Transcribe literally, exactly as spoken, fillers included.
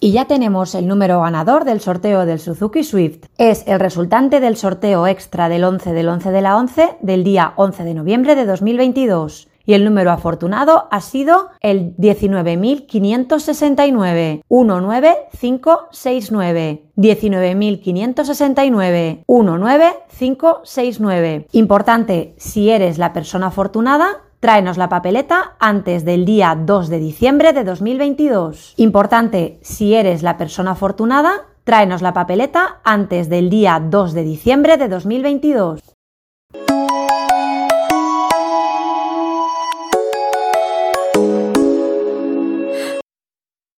Y ya tenemos el número ganador del sorteo del Suzuki Swift. Es el resultante del sorteo extra del once del once de la once del día once de noviembre de dos mil veintidós. Y el número afortunado ha sido el diecinueve mil quinientos sesenta y nueve, uno nueve cinco seis nueve. diecinueve mil quinientos sesenta y nueve, uno nueve cinco seis nueve. Importante, si eres la persona afortunada, tráenos la papeleta antes del día dos de diciembre de dos mil veintidós. Importante, si eres la persona afortunada, tráenos la papeleta antes del día dos de diciembre de dos mil veintidós.